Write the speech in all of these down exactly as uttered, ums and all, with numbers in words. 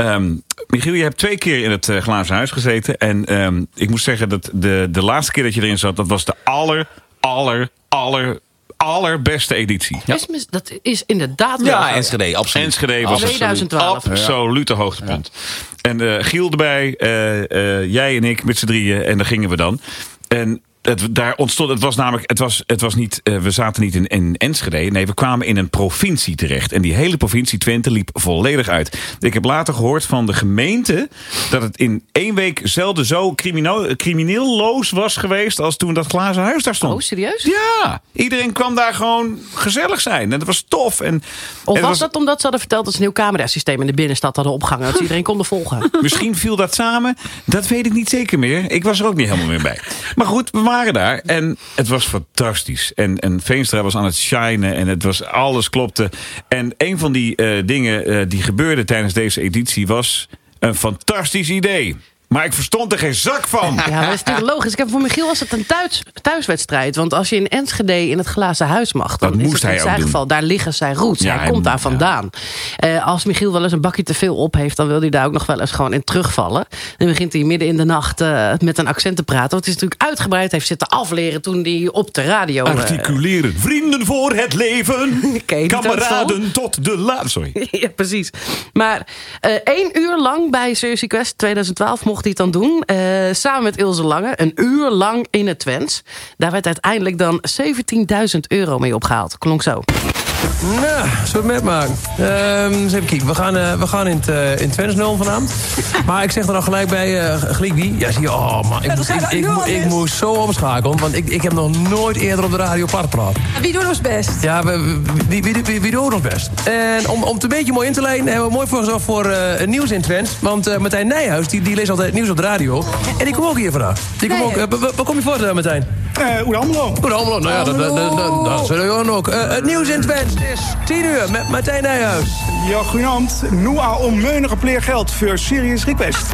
Um, Michiel, je hebt twee keer in het uh, glazen huis gezeten. En um, ik moet zeggen dat de, de laatste keer dat je erin zat... dat was de aller, aller, aller... allerbeste editie. Ja. Is, dat is inderdaad wel. Ja, Enschede, absoluut. Enschede was twintig twaalf. een absolute ja. hoogtepunt. Ja. En uh, Giel erbij, uh, uh, jij en ik met z'n drieën. En daar gingen we dan. En het, daar ontstond, het was namelijk, het was, het was niet, uh, we zaten niet in, in Enschede. Nee, we kwamen in een provincie terecht. En die hele provincie Twente liep volledig uit. Ik heb later gehoord van de gemeente dat het in één week zelden zo crimineel, crimineelloos was geweest als toen dat glazen huis daar stond. Oh, serieus? Ja, iedereen kwam daar gewoon gezellig zijn. En dat was tof. En, of en was was dat omdat ze hadden verteld dat ze een nieuw camerasysteem in de binnenstad hadden opgehangen, dat ze iedereen konden volgen? Misschien viel dat samen. Dat weet ik niet zeker meer. Ik was er ook niet helemaal meer bij. Maar goed, we waren daar en het was fantastisch. En, en Veenstra was aan het shinen en het was, alles klopte. En een van die uh, dingen uh, die gebeurde tijdens deze editie was een fantastisch idee. Maar ik verstond er geen zak van. Ja, dat is natuurlijk logisch. Ik heb voor Michiel was het een thuis, thuiswedstrijd. Want als je in Enschede in het glazen huis mag, dan dat is moest het in hij zijn ook geval, doen. daar liggen zijn roots. Ja, hij, hij komt moet, daar vandaan. Ja. Uh, als Michiel wel eens een bakje te veel op heeft, dan wil hij daar ook nog wel eens gewoon in terugvallen. Dan begint hij midden in de nacht uh, met een accent te praten. Want het is natuurlijk uitgebreid. Hij heeft zitten afleren toen hij op de radio... Uh, Articuleren. Vrienden voor het leven. Kameraden tot de laatste. Sorry. Ja, precies. Maar uh, één uur lang bij Serious Quest twintig twaalf mocht hij het dan doen. Uh, samen met Ilse Lange. Een uur lang in het Twents. Daar werd uiteindelijk dan zeventienduizend euro mee opgehaald. Klonk zo. Nou, zullen we het maken? Uh, eens even kijken. We gaan, uh, we gaan in het, uh, in Twents nul vanavond. Maar ik zeg er al gelijk bij, uh, Glikby. Ja, zie je, oh man, ik, moest, ik, ik, ik, ik moest zo omschakelen. Want ik, ik heb nog nooit eerder op de radio plat gepraat. Wie doet ons best? Ja, we, wie, wie, wie, wie doet ons best? En om, om het een beetje mooi in te leiden, hebben we mooi voor gezorgd voor uh, het nieuws in Twents. Want uh, Martijn Nijhuis, die, die leest altijd het nieuws op de radio. En die komt ook hier vandaag. Die komt ook, uh, waar kom je voor, uh, Martijn? Uh, Oede Amelo. Oede Amelo, nou ja, dat, dat, dat, dat, dat zullen we ook. Uh, het nieuws in Twents is tien uur met Martijn Nijhuis. Ja, goedenavond. Nu al onmeunige pleergeld voor Serious Request.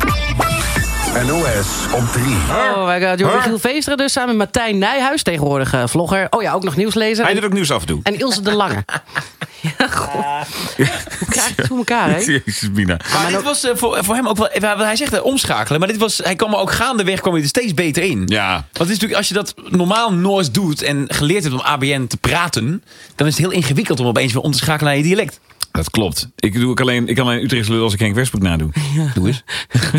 N O S op drie. Oh my god, Jordi Giel Veenstra dus samen met Martijn Nijhuis, tegenwoordig uh, vlogger. Oh ja, ook nog nieuwslezer. Hij doet ook nieuws af en toe. En Ilse de Lange. Ja, god. Hoe krijg je het voor elkaar, hè? Jezus, Mina. Maar dit was uh, voor, voor hem ook wel... Hij zegt uh, omschakelen, maar dit was, hij kwam er ook gaandeweg kwam hij er steeds beter in. Ja. Want het is natuurlijk, als je dat normaal Noors doet en geleerd hebt om A B N te praten, dan is het heel ingewikkeld om opeens weer om te schakelen naar je dialect. Dat klopt. Ik, doe ook alleen, ik kan alleen Utrechtse lul als ik Henk Westbroek nadoe. Ja. Doe eens.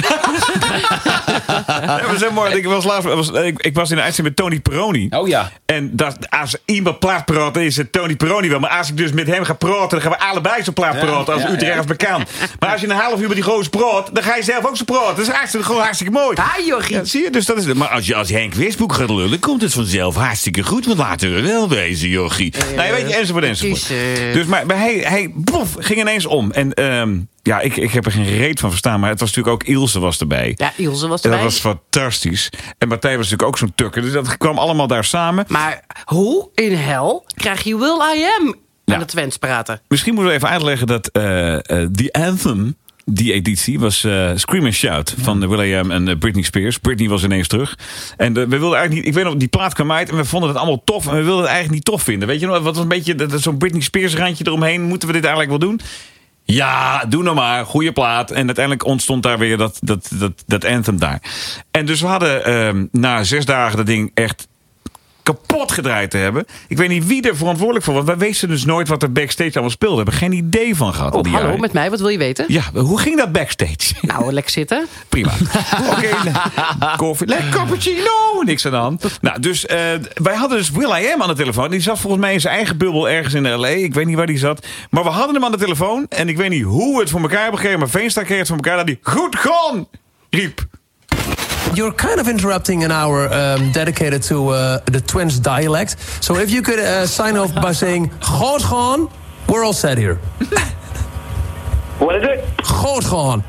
Ja, we zijn mooi. Ik was, laatst, was, ik, ik was in de uitzending met Tony Peroni. Oh ja. En dat, als iemand plaat praten is het Tony Peroni wel. Maar als ik dus met hem ga praten, dan gaan we allebei zo plaat praten als ja, Utrechters ja. bekend. Maar als je een half uur met die gozer praat, dan ga je zelf ook zo praten. Dat is hartstikke, gewoon hartstikke mooi. Ah, jochie. Ja, zie je? Dus dat is het. Maar als je als Henk Westbroek gaat lullen, komt het vanzelf hartstikke goed. Want laten we wel wezen, jochie. Uh, nou, je weet je, enzovoort, enzovoort. Uh... Dus maar, maar hij, hij boef, ging ineens om. En um, ja, ik, ik heb er geen reet van verstaan. Maar het was natuurlijk ook Ilse was erbij. Ja, Ilse was erbij. erbij. En dat was fantastisch. En Martijn was natuurlijk ook zo'n tukker. Dus dat kwam allemaal daar samen. Maar hoe in hel krijg je Will I Am aan ja. de Twents praten? Misschien moeten we even uitleggen dat uh, uh, The Anthem, die editie, was uh, Scream and Shout van Will I Am en uh, Britney Spears. Britney was ineens terug. En uh, we wilden eigenlijk niet, ik weet nog, die plaat kwam uit en we vonden het allemaal tof. En we wilden het eigenlijk niet tof vinden. Weet je nog, wat was een beetje zo'n Britney Spears randje eromheen. Moeten we dit eigenlijk wel doen? Ja, doe nou maar. Goeie plaat. En uiteindelijk ontstond daar weer dat, dat, dat, dat anthem daar. En dus we hadden um, na zes dagen dat ding echt kapot gedraaid te hebben. Ik weet niet wie er verantwoordelijk voor was. Wij wisten dus nooit wat er backstage allemaal speelde. We hebben geen idee van gehad. Oh, hallo, jaren. met mij. Wat wil je weten? Ja, hoe ging dat backstage? Nou, lekker zitten. Prima. Oké, okay, koffie. Lekker cappuccino. Niks aan de hand. Nou, dus uh, wij hadden dus Will I Am aan de telefoon. Die zat volgens mij in zijn eigen bubbel ergens in L A. Ik weet niet waar die zat. Maar we hadden hem aan de telefoon. En ik weet niet hoe we het voor elkaar hebben gekregen. Maar Veenstra kreeg het voor elkaar dat hij goed gaan riep. You're kind of interrupting an hour um, dedicated to uh, the Twents dialect. So if you could uh, sign off by saying goed gaan, we're all set here. What is it? Goed gaan.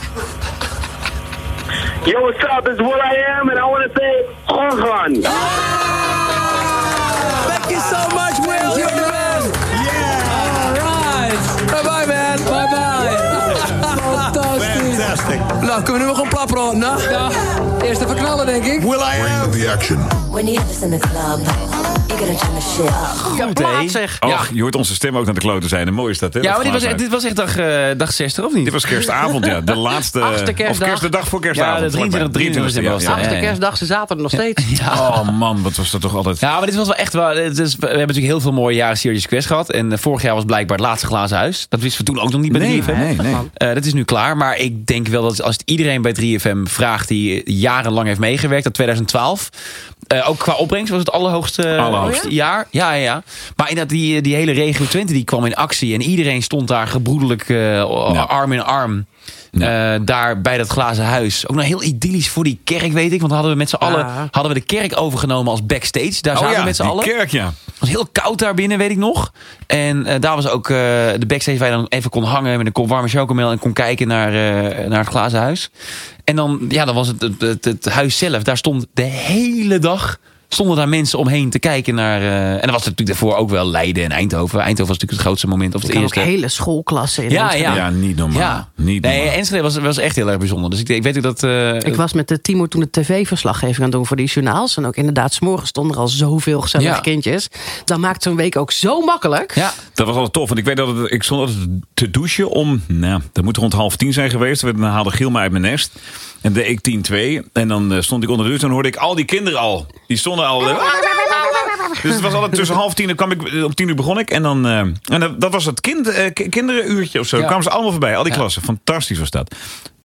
Yo, what's up? It's Will I Am, and I want to say goed gaan. Thank you so much, Will. You're the best. Yeah. All right. Bye-bye, man. Bye-bye. Fantastic. Nou, kunnen we nu wel gewoon plat praten, hè? Ja. Eerst even knallen, denk ik. Will I Am. Bring the action. When you in the club, Goed, plaat, hè? zeg. Och, Ja. je hoort onze stem ook naar de kloten zijn. En mooi is dat, hè? Ja, dat maar dit was, glazen dit was echt dag, uh, dag zestig, of niet? Dit was kerstavond, ja. De laatste... Achtste kerstdag. Of kerst, de dag voor kerstavond. Ja, de drieëntwintigste drieëntwintigste december was ja, het. ja. Achtste ja, ja. kerstdag, ze zaten er nog steeds. Oh man, wat was dat toch altijd... Ja, maar dit was wel echt wel. Het is, we hebben natuurlijk heel veel mooie jaren Serious Quest gehad. En uh, vorig jaar was blijkbaar het laatste glazen huis. Dat wisten we toen ook nog niet bij Nee, drie F M. nee, nee. Uh, dat is nu klaar. Maar ik denk wel dat als het iedereen bij drie F M vraagt die jarenlang heeft meegewerkt, dat twintig twaalf. Uh, ook qua opbrengst was het allerhoogste, Allerhoogste. uh, jaar. Ja, ja, ja. Maar inderdaad, die, die hele regio Twente die kwam in actie. En iedereen stond daar gebroedelijk uh, Ja. arm in arm. Ja. Uh, daar bij dat glazen huis. Ook nog heel idyllisch voor die kerk, weet ik. Want dan hadden we met z'n allen Ja. hadden we de kerk overgenomen als backstage. Daar zaten oh ja, we met z'n die allen. kerk, ja. Het was heel koud daar binnen, weet ik nog. En uh, daar was ook uh, de backstage waar je dan even kon hangen met een kop warme chocomel en kon kijken naar, uh, naar het glazen huis. En dan, ja, dan was het het, het het huis zelf. Daar stond de hele dag stonden daar mensen omheen te kijken naar... Uh, en dat was natuurlijk daarvoor ook wel Leiden en Eindhoven. Eindhoven was natuurlijk het grootste moment. Of het Ik had ook eerste. hele schoolklassen in Ja, Enschede. ja. Ja, niet normaal. Ja. Niet Nee, normaal. Enschede was, was echt heel erg bijzonder. Dus ik, ik weet ook dat... Uh, Ik was met de Timo toen de tv-verslaggeving aan doen voor die journaals. En ook inderdaad, 's morgens stonden er al zoveel gezellige Ja. kindjes. Dan maakt zo'n week ook zo makkelijk. Ja, Dat was altijd tof. Want ik weet dat het, ik stond altijd te douchen om... Nou, dat moet rond half tien zijn geweest. Dan haalde Giel mij uit mijn nest. En deed ik tien twee. En dan uh, stond ik onder de douche. En dan hoorde ik al die kinderen al. Die stonden al... Uh, dus het was altijd tussen half tien. Dan kwam ik, op tien uur begon ik. En, dan, uh, en dat, dat was het kind, uh, k- kinderenuurtje of zo. Ja. Dan kwamen ze allemaal voorbij. Al die Ja. klassen. Fantastisch was dat.